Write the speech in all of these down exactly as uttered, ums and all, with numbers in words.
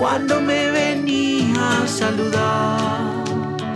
cuando me venía a saludar.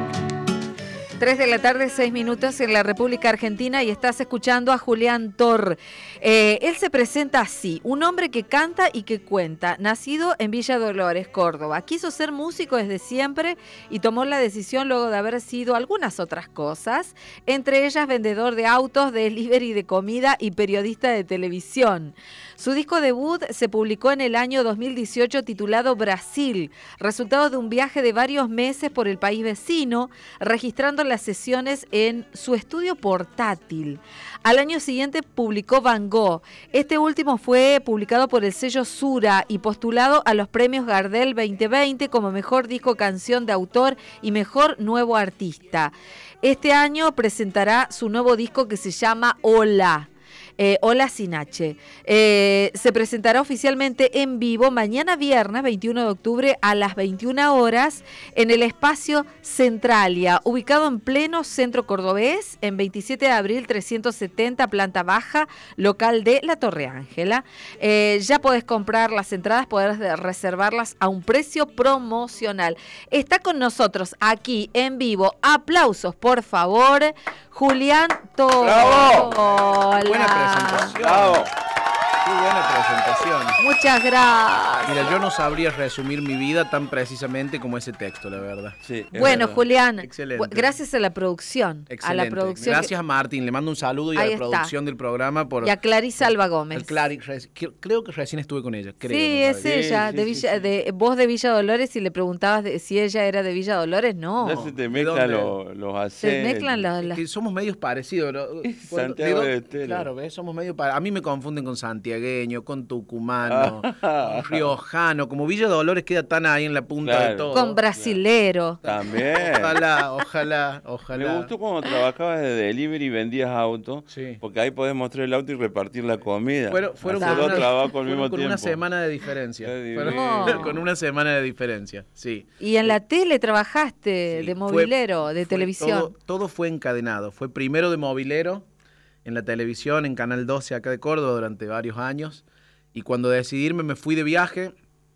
Tres de la tarde, seis minutos en la República Argentina y estás escuchando a Julián Tor. Eh, él se presenta así, un hombre que canta y que cuenta, nacido en Villa Dolores, Córdoba. Quiso ser músico desde siempre y tomó la decisión luego de haber sido algunas otras cosas, entre ellas vendedor de autos, delivery de comida y periodista de televisión. Su disco debut se publicó en el año dos mil dieciocho titulado Brasil, resultado de un viaje de varios meses por el país vecino, registrando las sesiones en su estudio portátil. Al año siguiente publicó Van Gogh. Este último fue publicado por el sello Sura y postulado a los premios Gardel veinte veinte como mejor disco canción de autor y mejor nuevo artista. Este año presentará su nuevo disco que se llama Hola. Eh, Hola sin H. Eh, se presentará oficialmente en vivo mañana viernes veintiuno de octubre a las veintiuna horas en el espacio Centralia, ubicado en pleno centro cordobés, en veintisiete de abril trescientos setenta, planta baja, local de La Torre Ángela. Eh, ya podés comprar las entradas, podés reservarlas a un precio promocional. Está con nosotros aquí en vivo. Aplausos, por favor. Julián Tor. ¡Bravo! Hola. Buena presentación. Bravo. Qué buena presentación. Muchas gracias. Mira, yo no sabría resumir mi vida tan precisamente como ese texto, la verdad. Sí, Bueno, verdad. Julián, Excelente. gracias a la producción. Excelente. A la producción. Gracias a Martín, le mando un saludo y Ahí a la está. producción del programa por. Y a Clarisa Alba Gómez. al Clari- re- creo que recién estuve con ella. Creo, sí, me es parece. ella, Sí, de sí, Villa, sí. de voz de Villa Dolores, y le preguntabas de, si ella era de Villa Dolores, no. Ya se te ¿De mezclan dónde? los, los Se acentos. mezclan las... Es las- que somos medios parecidos. ¿No? Cuando- Santiago ¿de del dónde? Estero. Claro, ¿ves? Somos medio pa- A mí me confunden con santiagueño, con tucumano, con riojano. Como Villa Dolores queda tan ahí en la punta Claro. de todo. con brasilero. También. Ojalá, ojalá, ojalá. Me gustó cuando trabajabas de delivery y vendías autos, Sí. porque ahí podés mostrar el auto y repartir la comida. Fueron, fueron Hacer con, dos una, trabajos al fueron mismo con tiempo. una semana de diferencia. Qué Fueron divino. con una semana de diferencia, sí. Y en la tele trabajaste, Sí, de fue- movilero, de fue televisión. Todo, todo fue encadenado. Fue primero de movilero en la televisión, en Canal doce acá de Córdoba durante varios años. Y cuando decidí irme me fui de viaje.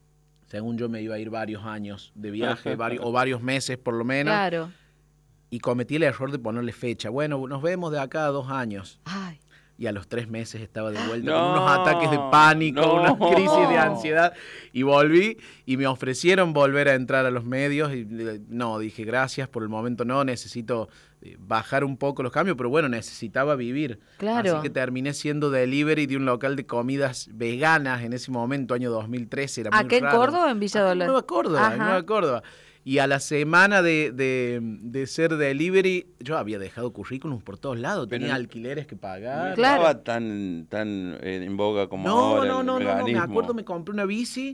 Según yo me iba a ir varios años de viaje, varios, o varios meses por lo menos. Claro. Y cometí el error de ponerle fecha. Bueno, nos vemos de acá a dos años. Ay, Y a los tres meses estaba de vuelta No, con unos ataques de pánico, no. una crisis de ansiedad. Y volví y me ofrecieron volver a entrar a los medios. Y eh, no, dije gracias, por el momento no, necesito eh, bajar un poco los cambios, pero bueno, necesitaba vivir. Claro. Así que terminé siendo delivery de un local de comidas veganas en ese momento, año dos mil trece. Era muy ¿acá en raro. Córdoba o en Villa Acá en Dolores? Nueva Córdoba, en Ajá. Nueva Córdoba. Y a la semana de, de, de ser delivery, yo había dejado currículums por todos lados, Pero tenía no- alquileres que No pagar. Claro. estaba tan, tan eh, en boga como No, ahora no, el no, no, no, me veganismo. acuerdo, me compré una bici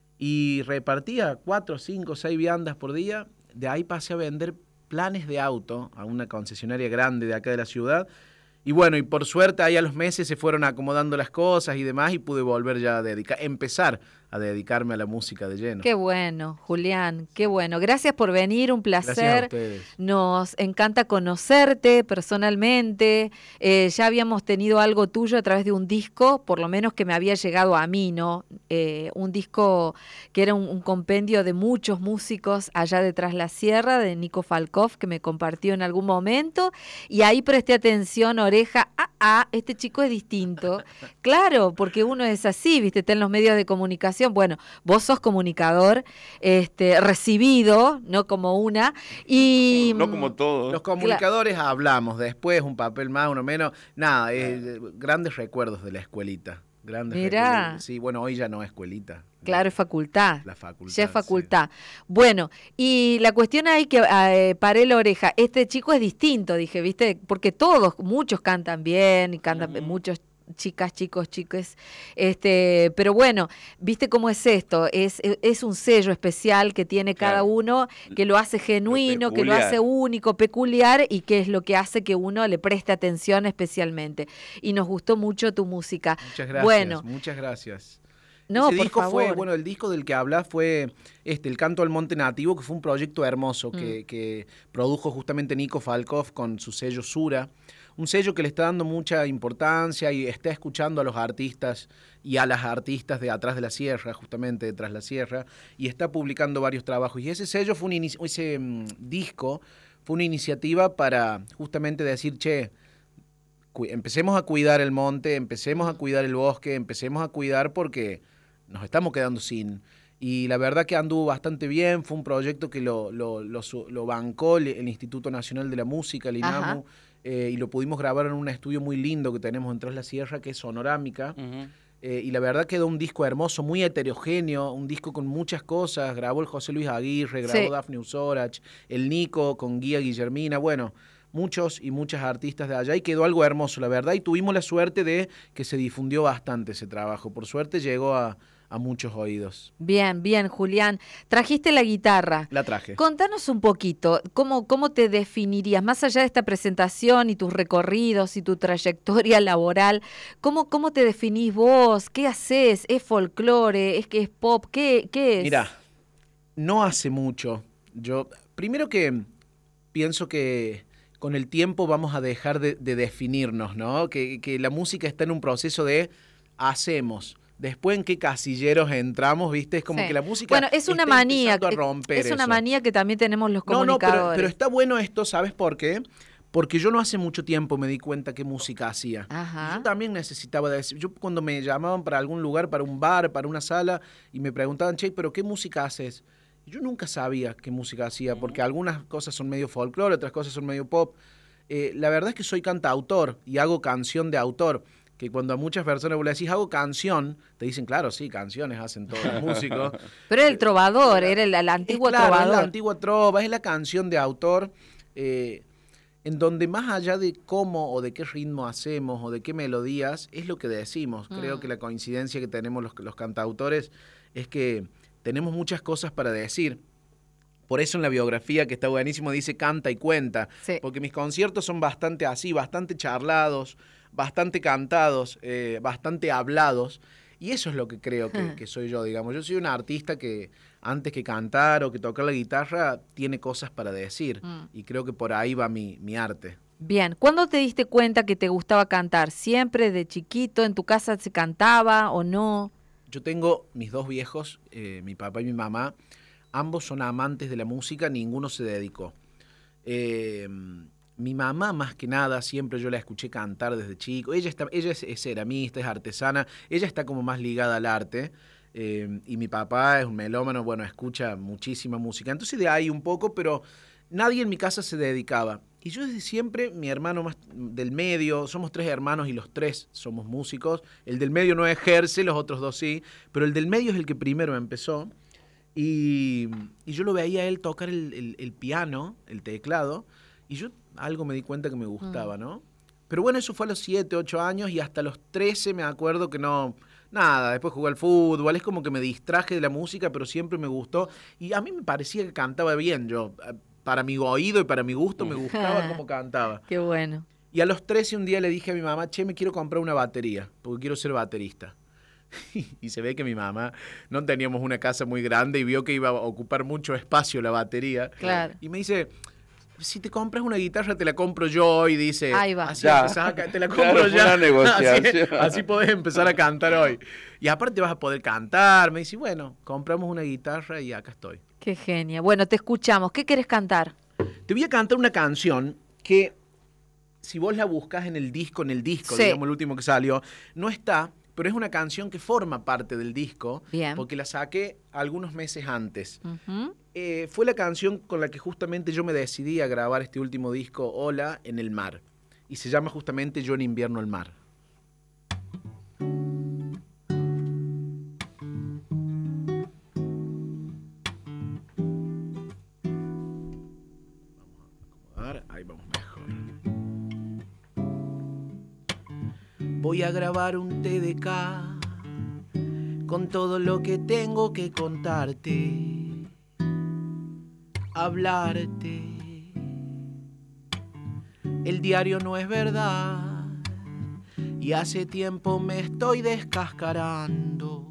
y repartía cuatro, cinco, seis viandas por día. De ahí pasé a vender planes de auto a una concesionaria grande de acá de la ciudad. Y bueno, y por suerte ahí a los meses se fueron acomodando las cosas y demás y pude volver ya a dedicar, empezar a dedicarme a la música de lleno. qué bueno, Julián, qué bueno. Gracias por venir, un Gracias a placer. ustedes. Nos encanta conocerte personalmente. Eh, ya habíamos tenido algo tuyo a través de un disco, por lo menos que me había llegado a mí, ¿no? Eh, un disco que era un, un compendio de muchos músicos allá detrás la sierra, de Nico Falkov, que me compartió en algún momento. Y ahí presté atención, oreja, ah, ah, este chico es distinto. Claro, porque uno es así, viste, está en los medios de comunicación. Bueno, vos sos comunicador, este, recibido, no como una, y... No como todos. Los comunicadores hablamos, después un papel más, uno menos. Nada, eh, grandes recuerdos de la escuelita. Grandes Mirá. recuerdos. Sí, bueno, hoy ya no es escuelita. Claro, es facultad. La facultad. Ya es sí. facultad. Bueno, y la cuestión ahí que eh, paré la oreja. Este chico es distinto, dije, ¿viste? Porque todos, muchos cantan bien y cantan Ujú. muchos chicas, chicos, chicos, este, pero bueno, ¿viste cómo es esto? Es, es un sello especial que tiene cada Claro. uno, que lo hace genuino, que lo peculiar. hace único, peculiar, y que es lo que hace que uno le preste atención especialmente. Y nos gustó mucho tu música. Muchas gracias. Bueno, Muchas gracias. no, Ese por disco favor. fue, bueno, el disco del que hablas fue este, El Canto al Monte Nativo, que fue un proyecto hermoso Mm. que, que produjo justamente Nico Falkov con su sello Sura. un sello que le está dando mucha importancia y está escuchando a los artistas y a las artistas de Atrás de la Sierra, justamente de Tras la Sierra, y está publicando varios trabajos. Y ese sello fue un inicio, ese um, disco fue una iniciativa para justamente decir, che, empecemos a cuidar el monte, empecemos a cuidar el bosque, empecemos a cuidar porque nos estamos quedando sin. Y la verdad que anduvo bastante bien, fue un proyecto que lo, lo, lo, lo bancó el, el Instituto Nacional de la Música, el INAMU, eh, y lo pudimos grabar en un estudio muy lindo que tenemos en Tras la Sierra, que es Sonorámica. Uh-huh. Eh, y la verdad quedó un disco hermoso, muy heterogéneo, un disco con muchas cosas. Grabó el José Luis Aguirre, grabó sí. Dafne Usorach, el Nico con Guía Guillermina, bueno, muchos y muchas artistas de allá, y quedó algo hermoso, la verdad, y tuvimos la suerte de que se difundió bastante ese trabajo. Por suerte llegó a, a muchos oídos. Bien, bien, Julián. Trajiste la guitarra. La traje. Contanos un poquito, ¿cómo, cómo te definirías, más allá de esta presentación y tus recorridos y tu trayectoria laboral, cómo, cómo te definís vos? ¿Qué haces? ¿Es folclore? ¿Es que es pop? ¿Qué, qué es? Mira, no hace mucho. Yo, primero que pienso que con el tiempo vamos a dejar de, de definirnos, ¿no? Que, que la música está en un proceso de hacemos. Después en qué casilleros entramos, ¿viste? Es como sí. que la música bueno, es una está manía, a romper es una eso. manía que también tenemos los comunicadores. No, no, pero, pero está bueno esto, ¿sabes por qué? Porque yo no hace mucho tiempo me di cuenta qué música hacía. Ajá. Yo también necesitaba decir, yo cuando me llamaban para algún lugar, para un bar, para una sala, y me preguntaban, che, ¿pero qué música haces? Yo nunca sabía qué música hacía, porque algunas cosas son medio folclore, otras cosas son medio pop. Eh, la verdad es que soy cantautor y hago canción de autor, que cuando a muchas personas vos le decís, hago canción, te dicen, claro, sí, canciones hacen todos los músicos. Pero era el trovador, era el, el antiguo es, claro, trovador. Es la antigua trova, es la canción de autor, eh, en donde más allá de cómo o de qué ritmo hacemos o de qué melodías, es lo que decimos. Mm. Creo que la coincidencia que tenemos los, los cantautores es que tenemos muchas cosas para decir. Por eso en la biografía, que está buenísimo, dice canta y cuenta. Sí. Porque mis conciertos son bastante así, bastante charlados, bastante cantados, eh, bastante hablados. Y eso es lo que creo que, que soy yo, digamos. Yo soy un artista que antes que cantar o que tocar la guitarra, tiene cosas para decir. Mm. Y creo que por ahí va mi, mi arte. Bien, ¿cuándo te diste cuenta que te gustaba cantar? ¿Siempre, de chiquito, en tu casa se cantaba o no? Yo tengo mis dos viejos, eh, mi papá y mi mamá. Ambos son amantes de la música, ninguno se dedicó. Eh, mi mamá, más que nada, siempre yo la escuché cantar desde chico. Ella, está, ella es, es ceramista, es artesana, ella está como más ligada al arte. Eh, y mi papá es un melómano, bueno, escucha muchísima música. Entonces de ahí un poco, pero nadie en mi casa se dedicaba. Y yo desde siempre, mi hermano más del medio, somos tres hermanos y los tres somos músicos. El del medio no ejerce, los otros dos sí, pero el del medio es el que primero empezó. Y, y yo lo veía a él tocar el, el, el piano, el teclado, y yo algo me di cuenta que me gustaba, ¿no? Pero bueno, eso fue a los siete, ocho años, y hasta los trece me acuerdo que no... Nada, después jugué al fútbol, es como que me distraje de la música, pero siempre me gustó. Y a mí me parecía que cantaba bien, yo... Para mi oído y para mi gusto me gustaba cómo cantaba. Qué bueno. Y a los trece un día le dije a mi mamá, che, me quiero comprar una batería, porque quiero ser baterista. Y se ve que mi mamá, no teníamos una casa muy grande y vio que iba a ocupar mucho espacio la batería. Claro. Y me dice, si te compras una guitarra te la compro yo. Y dice, ahí va. Así ya. A, te la compro claro, ya. Una negociación. Así, así podés empezar a cantar hoy. Y aparte vas a poder cantar. Me dice, bueno, compramos una guitarra y acá estoy. Qué genia. Bueno, te escuchamos. ¿Qué querés cantar? Te voy a cantar una canción que, si vos la buscas en el disco, en el disco, sí. digamos el último que salió, no está, pero es una canción que forma parte del disco. Bien. Porque la saqué algunos meses antes. Uh-huh. Eh, fue la canción con la que justamente yo me decidí a grabar este último disco, Hola, en el mar. Y se llama justamente Yo en invierno al mar. Ahí vamos mejor. Voy a grabar un T D K con todo lo que tengo que contarte, hablarte. El diario no es verdad y hace tiempo me estoy descascarando.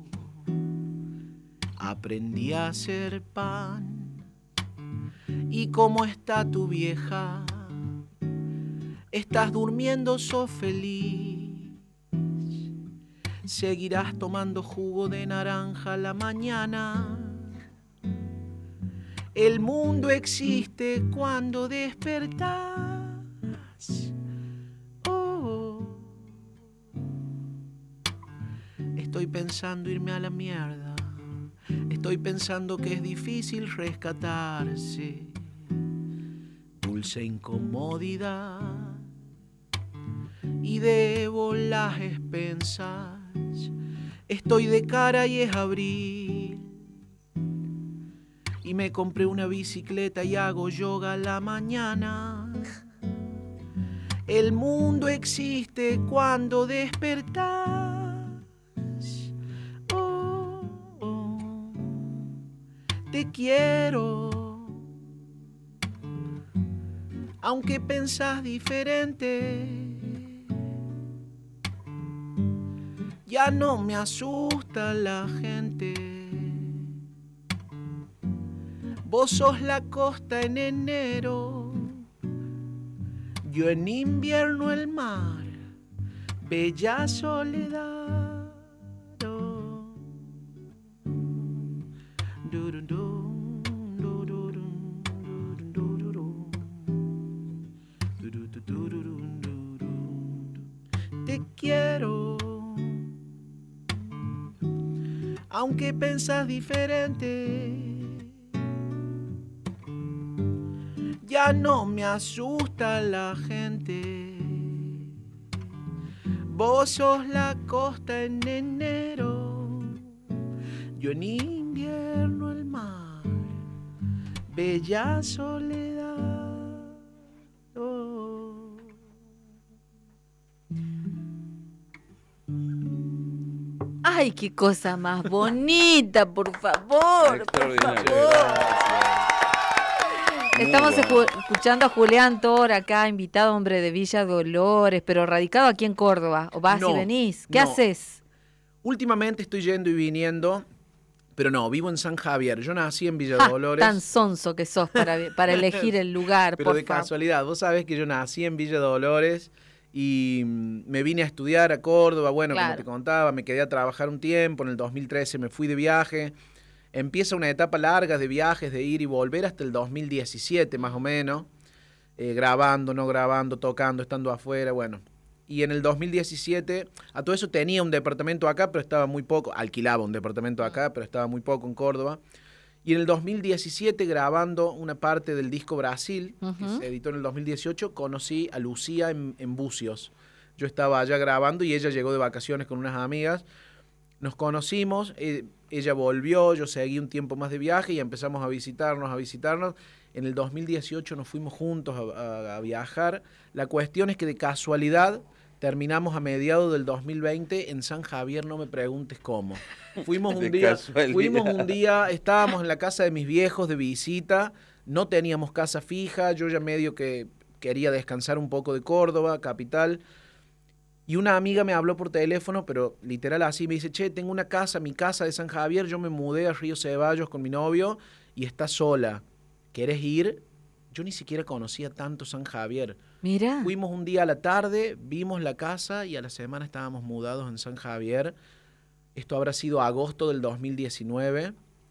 Aprendí a hacer pan. ¿Y cómo está tu vieja? estás durmiendo, sos feliz. Seguirás tomando jugo de naranja a la mañana. El mundo existe cuando despertás. Oh, estoy pensando irme a la mierda. Estoy pensando que es difícil rescatarse. Dulce incomodidad. Y debo las expensas. Estoy de cara y es abril. Y me compré una bicicleta y hago yoga a la mañana. El mundo existe cuando despertás. Oh, oh, te quiero. Aunque pensás diferente. Ya no me asusta la gente. Vos sos la costa en enero, yo en invierno el mar, bella soledad. Oh. Te quiero. Aunque pensás diferente, ya no me asusta la gente. Vos sos la costa en enero, yo en invierno el mar, bella soledad. Oh. Ay, qué cosa más bonita, por favor. Por favor. Estamos escuchando a Julián Tor, acá invitado, hombre de Villa Dolores, pero radicado aquí en Córdoba. ¿O vas no, y venís? ¿Qué no. haces? Últimamente estoy yendo y viniendo, pero no, vivo en San Javier. Yo nací en Villa Ah, Dolores. tan sonso que sos para, para elegir el lugar, Pero por de favor. casualidad, vos sabés que yo nací en Villa Dolores y me vine a estudiar a Córdoba. Bueno, Claro. como te contaba, me quedé a trabajar un tiempo. En el dos mil trece me fui de viaje. Empieza una etapa larga de viajes, de ir y volver hasta el dos mil diecisiete más o menos, eh, grabando, no grabando, tocando, estando afuera, bueno. Y en el dos mil diecisiete, a todo eso tenía un departamento acá, pero estaba muy poco, alquilaba un departamento acá, pero estaba muy poco en Córdoba. Y en el dos mil diecisiete, grabando una parte del disco Brasil, uh-huh. que se editó en el dos mil dieciocho, conocí a Lucía en, en Bucios. Yo estaba allá grabando y ella llegó de vacaciones con unas amigas. Nos conocimos, eh, ella volvió, yo seguí un tiempo más de viaje y empezamos a visitarnos, a visitarnos. En el dos mil dieciocho nos fuimos juntos a, a, a viajar. La cuestión es que de casualidad terminamos a mediados del dos mil veinte en San Javier, no me preguntes cómo. Fuimos un día, fuimos un día, estábamos en la casa de mis viejos de visita, no teníamos casa fija, yo ya medio que quería descansar un poco de Córdoba, capital. Y una amiga me habló por teléfono, pero literal así, me dice, che, tengo una casa, mi casa de San Javier, yo me mudé a Río Ceballos con mi novio y está sola. ¿Querés ir? Yo ni siquiera conocía tanto San Javier. Mira. Fuimos un día a la tarde, vimos la casa y a la semana estábamos mudados en San Javier. Esto habrá sido agosto del dos mil diecinueve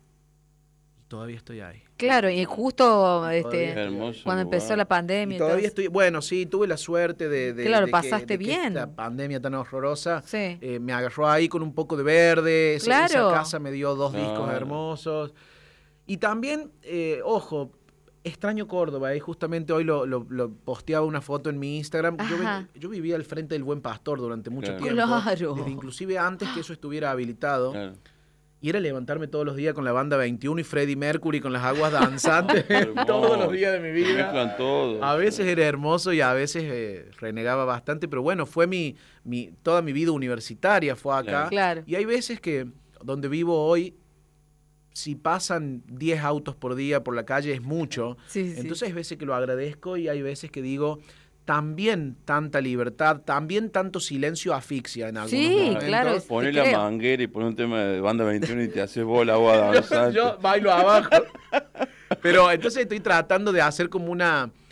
y todavía estoy ahí. Claro, y justo este, hermoso cuando lugar. empezó la pandemia. Y todavía entonces... estoy, bueno, sí, tuve la suerte de, de, claro, de pasaste que, de bien. que esta pandemia tan horrorosa sí. eh, me agarró ahí con un poco de verde. Esa, claro. esa casa me dio dos discos claro. hermosos. Y también, eh, ojo, extraño Córdoba. Eh, justamente hoy lo, lo, lo posteaba una foto en mi Instagram. Yo, yo vivía al frente del Buen Pastor durante mucho claro. tiempo. Claro. Desde inclusive antes que eso estuviera habilitado. Claro. Y era levantarme todos los días con la banda veintiuno y Freddie Mercury con las aguas danzantes todos los días de mi vida. Mezclan todo. A veces era hermoso y a veces eh, renegaba bastante, pero bueno, fue mi, mi toda mi vida universitaria fue acá. Claro. Y hay veces que donde vivo hoy, si pasan diez autos por día por la calle es mucho. Sí, sí. Entonces hay veces que lo agradezco y hay veces que digo... También tanta libertad, también tanto silencio asfixia en algunos sí, momentos. claro. Poné la creo. manguera y poné un tema de banda veintiuno y te haces bola agua danzante. yo, yo bailo abajo. Pero entonces estoy tratando de hacer como una...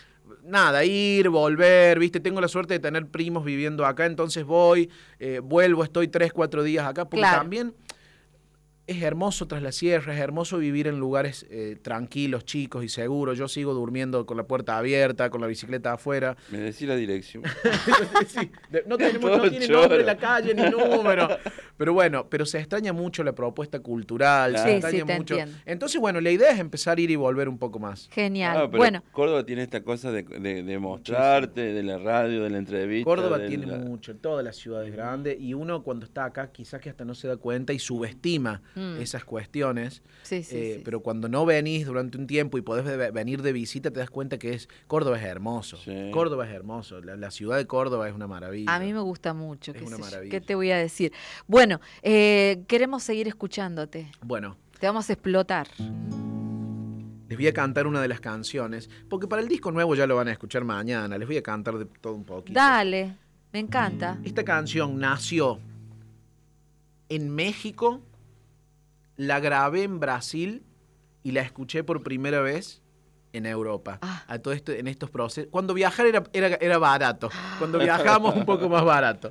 nada, ir, volver, ¿viste? Tengo la suerte de tener primos viviendo acá, entonces voy, eh, vuelvo, estoy tres, cuatro días acá, porque Claro. también es hermoso tras la sierra, es hermoso vivir en lugares eh, tranquilos, chicos y seguros. Yo sigo durmiendo con la puerta abierta, con la bicicleta afuera. Me decís la dirección. Sí, de- no, tenemos, no Todo tiene choro. nombre la calle ni número. Pero bueno, pero se extraña mucho la propuesta cultural, Claro. se Sí, extraña sí, te mucho. entiendo. Entonces, bueno, la idea es empezar a ir y volver un poco más. Genial. Ah, pero Bueno, Córdoba tiene esta cosa de, de, de mostrarte, de la radio, de la entrevista. Córdoba de tiene la- mucho, todas las ciudades grandes, y uno cuando está acá quizás que hasta no se da cuenta y subestima Mm. esas cuestiones. sí, sí, Eh, sí, pero cuando no venís durante un tiempo y podés ve- venir de visita, te das cuenta que es Córdoba es hermoso. Sí. Córdoba es hermoso. La, la ciudad de Córdoba es una maravilla. A mí me gusta mucho. Es qué una sé yo, maravilla. ¿Qué te voy a decir? Bueno, eh, queremos seguir escuchándote. Bueno, Te vamos a explotar. les voy a cantar una de las canciones, porque para el disco nuevo ya lo van a escuchar mañana. Les voy a cantar de todo un poquito. Dale, me encanta. Esta canción nació en México, la grabé en Brasil y la escuché por primera vez en Europa. Ah. A todo esto, en estos procesos. Cuando viajar era, era, era barato. Cuando viajamos un poco más barato.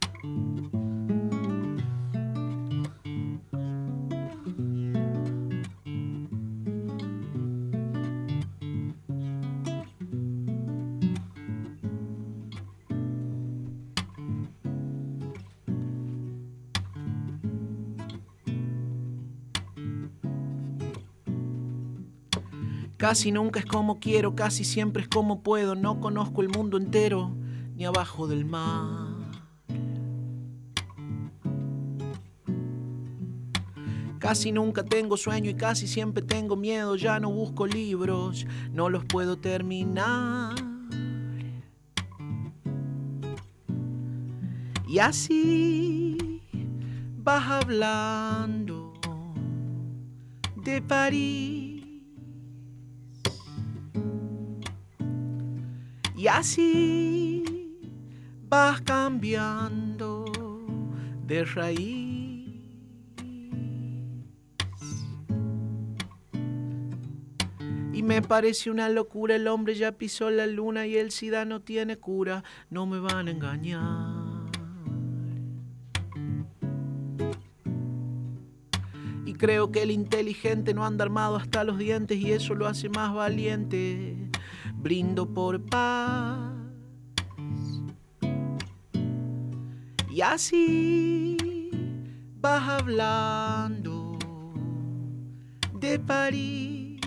Casi nunca es como quiero, casi siempre es como puedo. No conozco el mundo entero, ni abajo del mar. Casi nunca tengo sueño y casi siempre tengo miedo. Ya no busco libros, no los puedo terminar. Y así vas hablando de París. Y así vas cambiando de raíz. Y me parece una locura, el hombre ya pisó la luna y el SIDA no tiene cura, no me van a engañar. Y creo que el inteligente no anda armado hasta los dientes y eso lo hace más valiente. Brindo por paz. Y así vas hablando de París.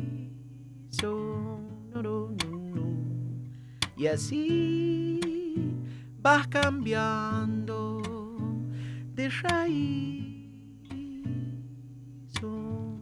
Oh, no, no, no, no. Y así vas cambiando de raíz. Oh.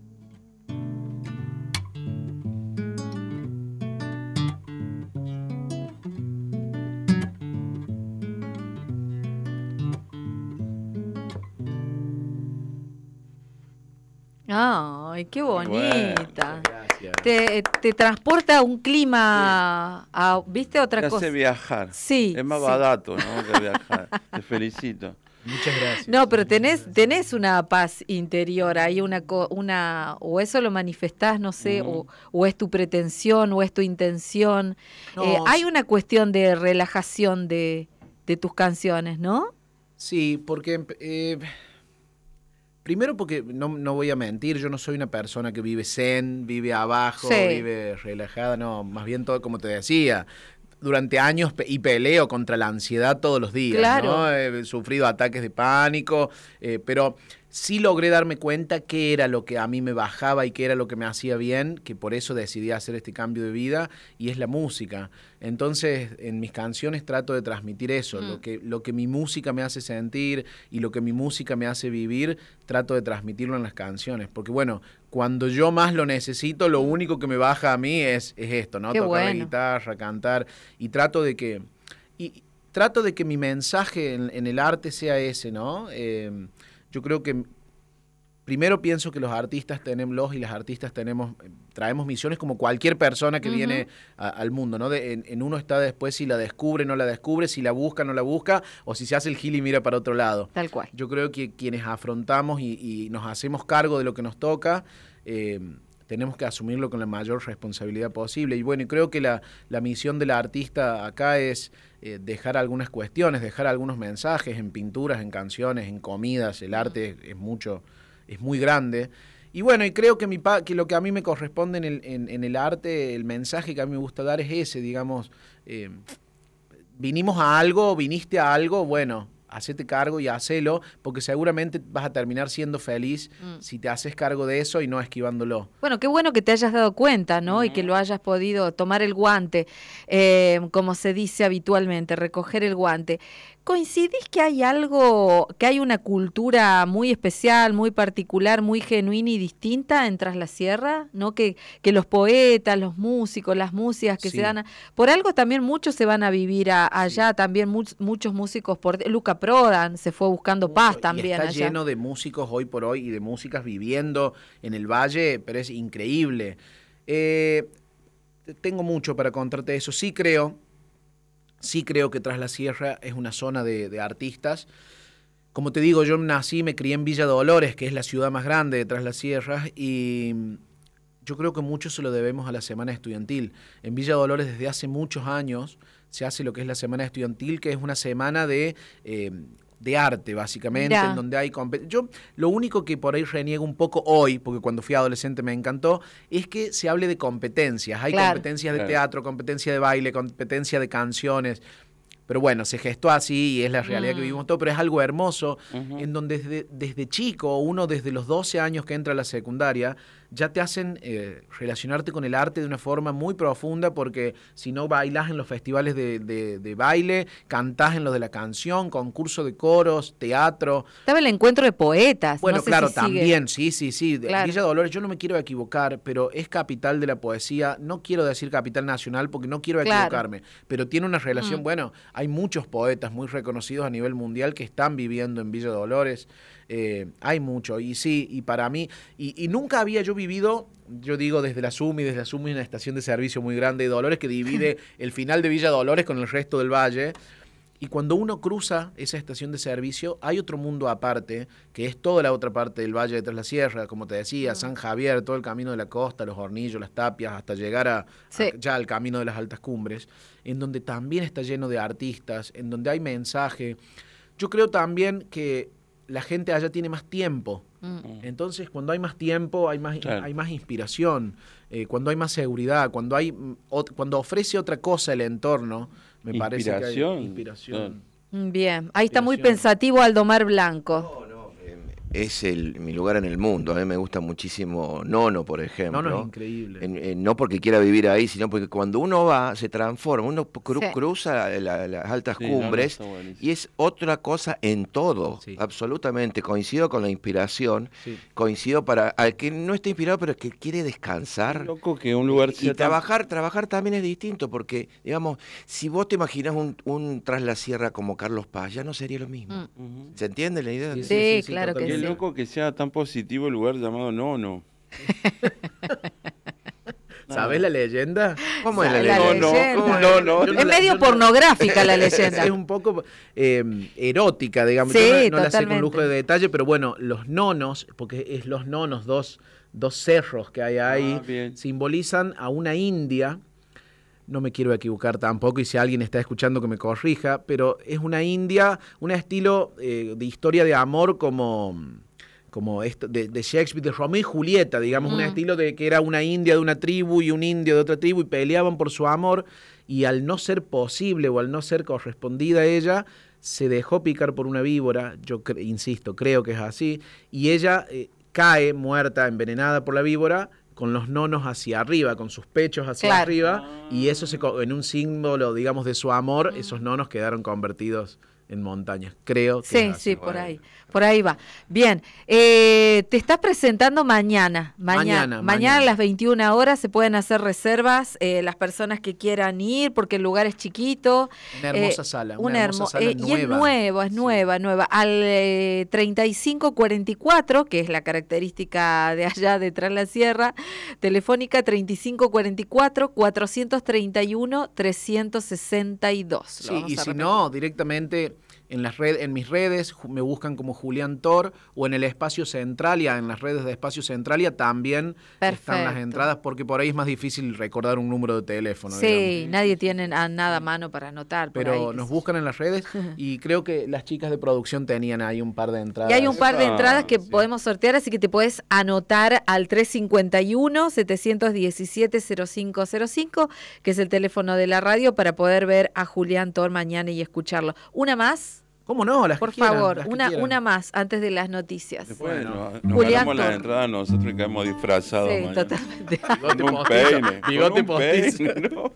Ay, qué bonita. Gracias. Te, te transporta a un clima, a, ¿viste? Otra Te cosa. hace viajar. Sí, Es más sí. barato, ¿no? Que viajar. Te felicito. Muchas gracias. No, pero tenés, tenés una paz interior, hay una, co- una, o eso lo manifestás, no sé, Ujú. o, o es tu pretensión, o es tu intención. No, Eh, hay sí. una cuestión de relajación de, de tus canciones, ¿no? Sí, porque eh, primero porque no, no voy a mentir, yo no soy una persona que vive zen, vive abajo, Sí. vive relajada, no, más bien todo como te decía. Durante años pe- y peleo contra la ansiedad todos los días, Claro. ¿no? He sufrido ataques de pánico, eh, pero sí logré darme cuenta qué era lo que a mí me bajaba y qué era lo que me hacía bien, que por eso decidí hacer este cambio de vida, y es la música. Entonces, en mis canciones trato de transmitir eso, Mm. lo que, lo que mi música me hace sentir y lo que mi música me hace vivir, trato de transmitirlo en las canciones. Porque bueno, cuando yo más lo necesito, lo único que me baja a mí es, es esto, ¿no? Qué Tocar la bueno. guitarra, cantar, y trato de que... Y, trato de que mi mensaje en, en el arte sea ese, ¿no? Eh, yo creo que primero pienso que los artistas tenemos, los y las artistas tenemos, traemos misiones como cualquier persona que Ujú. viene a- al mundo, ¿no? De- en, en uno está después si la descubre, no la descubre, si la busca, no la busca, o si se hace el gil y mira para otro lado. Tal cual. Yo creo que quienes afrontamos y, y nos hacemos cargo de lo que nos toca, eh, tenemos que asumirlo con la mayor responsabilidad posible. Y bueno, y creo que la, la misión del artista acá es eh, dejar algunas cuestiones, dejar algunos mensajes en pinturas, en canciones, en comidas. El arte es, es mucho, es muy grande. Y bueno, y creo que, mi pa que lo que a mí me corresponde en el, en, en el arte, el mensaje que a mí me gusta dar es ese, digamos, eh, vinimos a algo, viniste a algo, bueno, hacete cargo y hacelo, porque seguramente vas a terminar siendo feliz mm. si te haces cargo de eso y no esquivándolo. Bueno, qué bueno que te hayas dado cuenta, ¿no? Uh-huh. Y que lo hayas podido tomar el guante, eh, como se dice habitualmente, recoger el guante. ¿Coincidís que hay algo, que hay una cultura muy especial, muy particular, muy genuina y distinta en Tras la Sierra? ¿No? Que, que los poetas, los músicos, las músicas que sí. se dan... A, por algo también muchos se van a vivir a, allá, sí. también mu muchos músicos, por Luca Prodan se fue buscando paz Mucho, también y está allá. lleno de músicos hoy por hoy y de músicas viviendo en el valle, pero es increíble. Eh, tengo mucho para contarte eso. Sí creo... Sí creo que Tras la Sierra es una zona de, de artistas. Como te digo, yo nací y me crié en Villa Dolores, que es la ciudad más grande de Tras la Sierra, y yo creo que mucho se lo debemos a la Semana Estudiantil. En Villa Dolores desde hace muchos años se hace lo que es la Semana Estudiantil, que es una semana de... Eh, de arte, básicamente, Mirá. en donde hay... Yo lo único que por ahí reniego un poco hoy, porque cuando fui adolescente me encantó, es que se hable de competencias. Hay claro. competencias de claro. teatro, competencia de baile, competencia de canciones. Pero bueno, se gestó así y es la realidad mm. que vivimos todo, pero es algo hermoso, uh-huh. en donde desde, desde chico, uno desde los doce años que entra a la secundaria, ya te hacen eh, relacionarte con el arte de una forma muy profunda, porque si no bailás en los festivales de, de, de baile, cantás en los de la canción, concurso de coros, teatro. Estaba el encuentro de poetas. Bueno, no sé claro, si también, sigue. sí, sí, sí. Claro. Villa Dolores, yo no me quiero equivocar, pero es capital de la poesía. No quiero decir capital nacional porque no quiero claro. equivocarme, pero tiene una relación, mm. bueno, hay muchos poetas muy reconocidos a nivel mundial que están viviendo en Villa Dolores. Eh, hay mucho, y sí, y para mí, y, y nunca había yo vivido, yo digo desde la SUMI, desde la SUMI una estación de servicio muy grande de Dolores que divide el final de Villa Dolores con el resto del valle, y cuando uno cruza esa estación de servicio, hay otro mundo aparte, que es toda la otra parte del valle de Tras la Sierra, como te decía, uh-huh. San Javier, todo el camino de la costa, los Hornillos, las Tapias, hasta llegar a, sí. a ya al camino de las altas cumbres, en donde también está lleno de artistas, en donde hay mensaje. Yo creo también que la gente allá tiene más tiempo. Mm. Entonces, cuando hay más tiempo, hay más, claro. hay más inspiración. Eh, cuando hay más seguridad, cuando hay o, cuando ofrece otra cosa el entorno, me parece que hay inspiración. Bien, ahí está muy pensativo Aldomar Blanco. No, no, eh, es el, mi lugar en el mundo. A mí me gusta muchísimo Nono, por ejemplo. Nono es increíble. En, en, no porque quiera vivir ahí, sino porque cuando uno va, se transforma. Uno cru, sí. cruza la, las altas sí, cumbres no, no y es otra cosa en todo. Sí. Absolutamente. Coincido con la inspiración. Sí. Coincido para al que no está inspirado, pero que quiere descansar. Loco que un lugar y, y trabajar, tan... trabajar también es distinto, porque, digamos, si vos te imaginas un, un Tras la Sierra como Carlos Paz, ya no sería lo mismo. Mm. Uh-huh. ¿Se entiende la idea? Sí, sí, sí, sí claro que sí. Qué loco que sea tan positivo el lugar llamado Nono. ¿Sabes la leyenda? ¿Cómo es la, la leyenda? leyenda? No, no, no, es no, medio no, pornográfica la leyenda. Es un poco eh, erótica, digamos. Sí, yo no, no la sé con lujo de detalle, pero bueno, los nonos, porque es los nonos, dos, dos cerros que hay ahí, ah, simbolizan a una india. No me quiero equivocar tampoco, y si alguien está escuchando que me corrija, pero es una india, un estilo eh, de historia de amor como, como esto, de, de Shakespeare, de Romeo y Julieta, digamos, mm. un estilo de que era una india de una tribu y un indio de otra tribu y peleaban por su amor, y al no ser posible o al no ser correspondida a ella, se dejó picar por una víbora, yo cre- insisto, creo que es así, y ella eh, cae muerta, envenenada por la víbora, con los nonos hacia arriba, con sus pechos hacia claro. arriba, y eso se, en un símbolo, digamos, de su amor, esos nonos quedaron convertidos en montañas, creo. Que sí, es así. sí, por ahí, por ahí va. Bien, eh, te estás presentando mañana, mañana, mañana, mañana a las veintiuna horas se pueden hacer reservas, eh, las personas que quieran ir, porque el lugar es chiquito. Una hermosa eh, sala, una, una hermosa hermo- sala eh, nueva. Y es nueva, es sí. nueva, nueva. Al eh, treinta y cinco cuarenta y cuatro, que es la característica de allá de Tras la Sierra, telefónica treinta y cinco cuarenta y cuatro, cuatrocientos treinta y uno, trescientos sesenta y dos. Sí, y si no, directamente En, las red, en mis redes me buscan como Julián Tor, o en el Espacio Centralia, en las redes de Espacio Centralia también Perfecto. Están las entradas, porque por ahí es más difícil recordar un número de teléfono. Sí, digamos. Nadie tiene a nada a mano para anotar. Pero por ahí, nos buscan en las redes y creo que las chicas de producción tenían ahí un par de entradas. Y hay un par de entradas que sí. podemos sortear, así que te puedes anotar al tres cinco uno, siete uno siete, cero cinco cero cinco, que es el teléfono de la radio, para poder ver a Julián Tor mañana y escucharlo. ¿Una más? ¿Cómo no? Las Por que quieran, favor, las que una, quieran. una más antes de las noticias. Después bueno, nos, nos Julián ganamos la entrada nosotros y caemos disfrazados. Sí, mañana. totalmente. Bigote con un postizo. peine. Bigote con un postizo. peine, ¿no?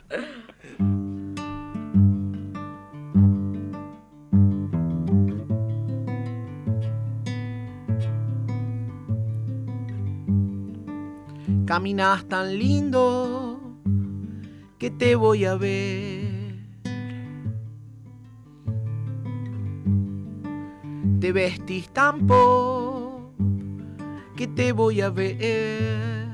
Caminas tan lindo que te voy a ver. Te vestís tan pop que te voy a ver.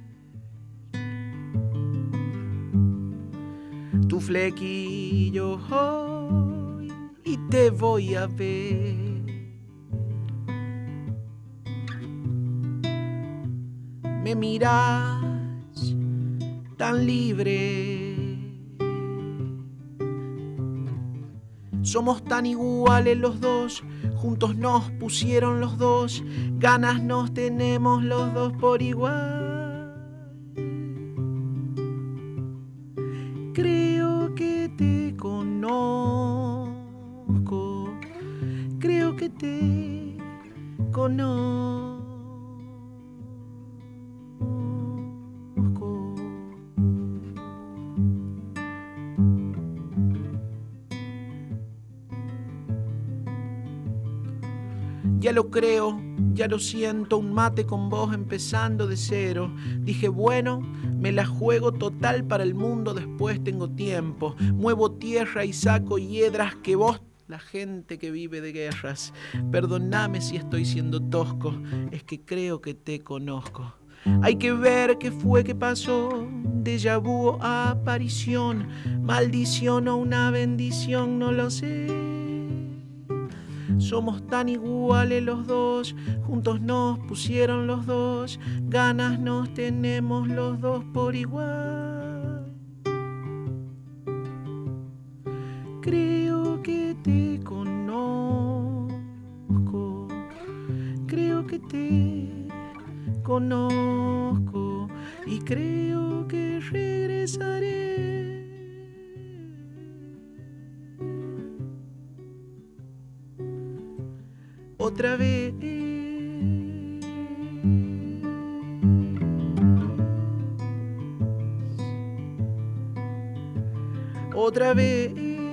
Tu flequillo hoy y te voy a ver. Me miras tan libre. Somos tan iguales los dos, juntos nos pusieron los dos, ganas nos tenemos los dos por igual. Creo que te conozco, creo que te conozco. Ya lo creo, ya lo siento, un mate con vos empezando de cero. Dije, bueno, me la juego total para el mundo, después tengo tiempo. Muevo tierra y saco hiedras que vos, la gente que vive de guerras. Perdóname si estoy siendo tosco, es que creo que te conozco. Hay que ver qué fue que pasó, déjà vu o aparición, maldición o una bendición, no lo sé. Somos tan iguales los dos, juntos nos pusieron los dos, ganas nos tenemos los dos por igual. Creo que te conozco, creo que te conozco y creo que regresaré. Otra vez. Otra vez.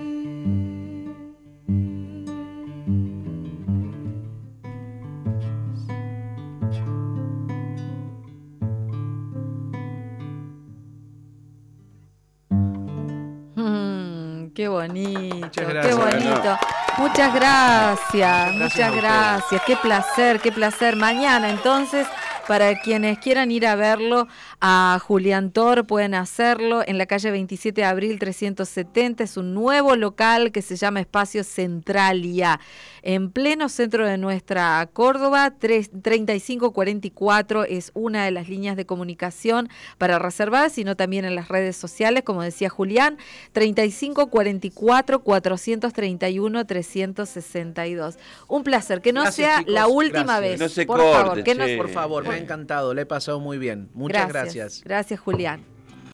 Mm, qué bonito, Muchas gracias. qué bonito. Muchas gracias, muchas gracias. Qué placer, qué placer. Mañana, entonces, para quienes quieran ir a verlo a Julián Tor, pueden hacerlo en la calle veintisiete de abril trescientos setenta. Es un nuevo local que se llama Espacio Centralia, en pleno centro de nuestra Córdoba. treinta y cinco cuarenta y cuatro es una de las líneas de comunicación para reservar, sino también en las redes sociales, como decía Julián, treinta y cinco cuarenta y cuatro, cuatrocientos treinta y uno, trescientos sesenta y dos. Un placer, que no Gracias, sea chicos, la última gracias. vez. No se por corte, favor, que no, che. Por favor, me ha encantado, le he pasado muy bien. Muchas gracias. gracias. Gracias, Julián.